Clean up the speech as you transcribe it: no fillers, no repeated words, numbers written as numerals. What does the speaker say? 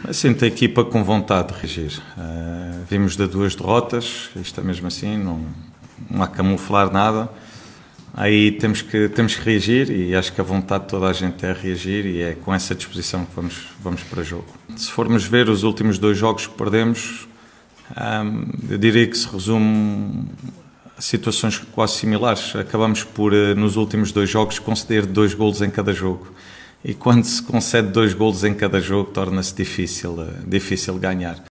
Sinto a equipa com vontade de reagir. Vimos de 2 derrotas, isto é mesmo assim, não há camuflar nada. Aí temos que reagir e acho que a vontade de toda a gente é reagir e é com essa disposição que vamos para o jogo. Se formos ver os últimos 2 jogos que perdemos, eu diria que se resume a situações quase similares. Acabamos por, nos últimos 2 jogos, conceder 2 golos em cada jogo. E quando se concede 2 golos em cada jogo, torna-se difícil ganhar.